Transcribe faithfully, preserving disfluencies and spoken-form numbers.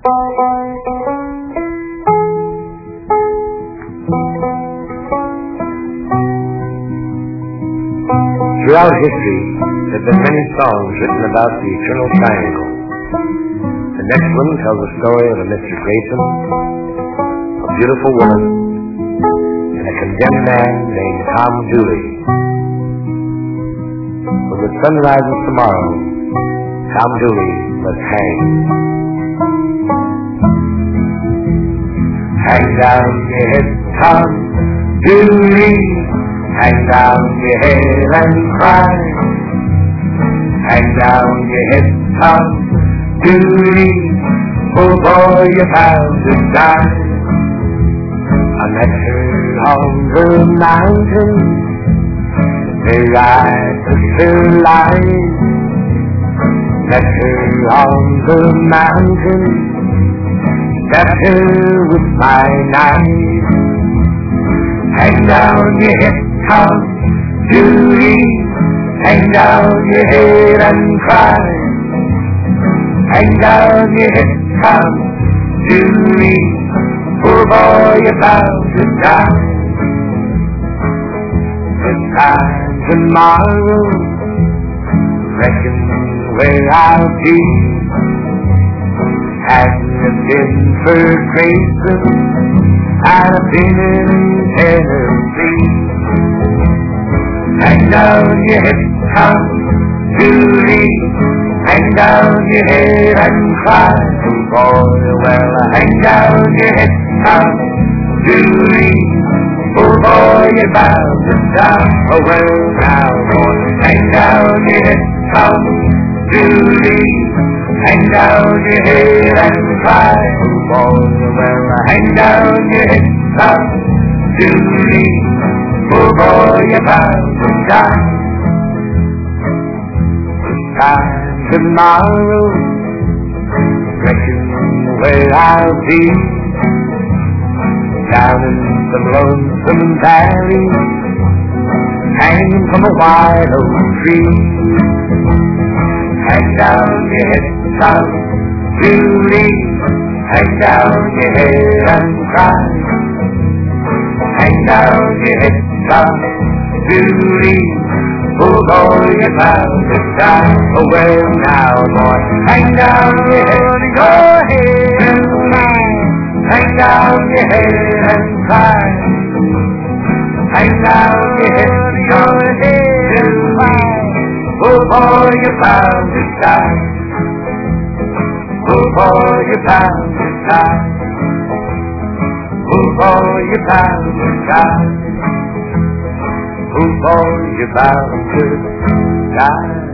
Throughout history, there have been many songs written about the eternal triangle. The next one tells the story of a Mister Grayson, a beautiful woman, and a condemned man named Tom Dooley. When the sun rises tomorrow, Tom Dooley must hang. Hang down your head, Tom Dooley. Hang down your head and cry. Hang down your head, Tom Dooley. Oh boy, you're bound to die. I met her on the mountain. Her eyes are still alive. Met her on the mountain. Stabbed her with my knife. Hang down your head, Tom Dooley. Hang down your head and cry. Hang down your head, Tom Dooley. Poor boy, you're bound to die. This time tomorrow, reckon where I'll be. Hadn't it been for Grayson, I'd have been in Tennessee. Hang down your head, Tom Dooley. Hang down your head and cry. Oh boy, well, hang down your head, Tom Dooley. Oh boy, you're bound to die. Oh well, now boy, hang down your head, Tom Dooley. Hang down your head and cry. Oh boy, well, hang down your head, Tom Dooley. Oh boy, you're bound to die. This time tomorrow, reckon where I'll be. Down in some lonesome valley, hanging from a wide oak tree. Hang down your head, Tom Dooley. Hang down your head and cry. Hang down your head, Tom Dooley. Oh boy, you're bound to die. Oh well, now boy, hang down your head, go ahead and cry. Hang down your head and cry. Hang down your head, go ahead and cry. Oh boy, you're bound to die. Oh boy, you're bound to die. Oh boy, you're bound to die. Oh boy, you're bound to die.